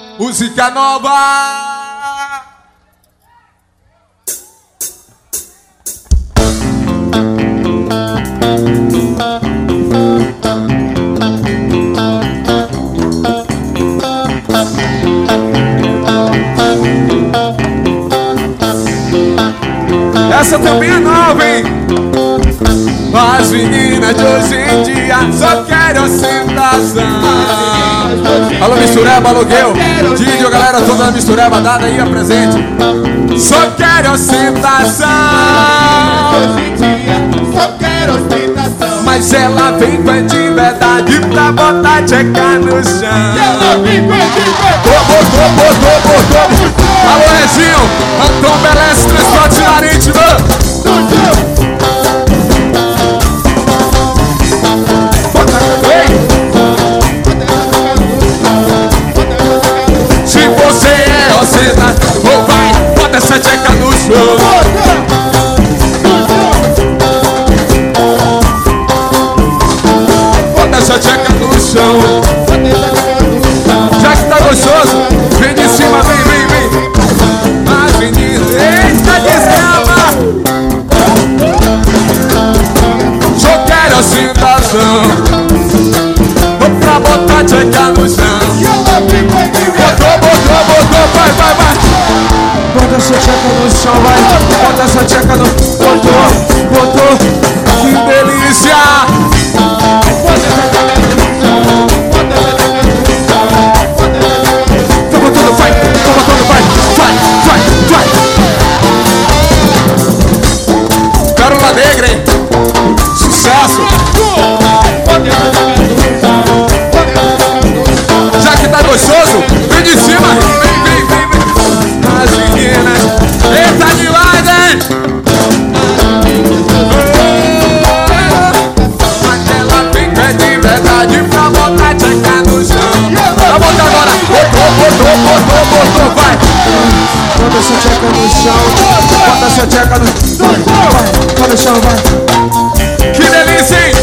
Música nova. Essa também é nova, hein? As meninas de hoje em dia só querem ostentação. Alô, Mistureba, aluguel Didio, galera toda da Mistureba, dada aí a presente. Só querem ostentação. Hoje em dia só quero ostentação. Mas ela vem com de verdade pra botar tcheca no chão. Ela vem com de verdade. Botou. Alô, Reginho, Antônio Belés, transporte marítimo. Se você é ostentação, ou vai, bota essa tcheca no chão. Bota essa tcheca no chão. Já que tá gostoso, vem de cima, vem. As meninas, eita desgrama. Só quero ostentação. Vou pra botar tcheca no chão. Botou, vai. Bota essa tcheca no chão, vai. Bota essa tcheca no... Botou. Que delícia. Toma tudo, vai. Pérola Negra, hein? Sucesso. Já que tá gostoso, vem de cima. Vem. As meninas, eita demais, hein? Mas ela vem de verdade pra botar tcheca no chão. Vai botar agora. Botou, vai. Bota essa tcheca no chão. Bota essa tcheca no chão. Vai, no chão, vai. Que delícia, hein?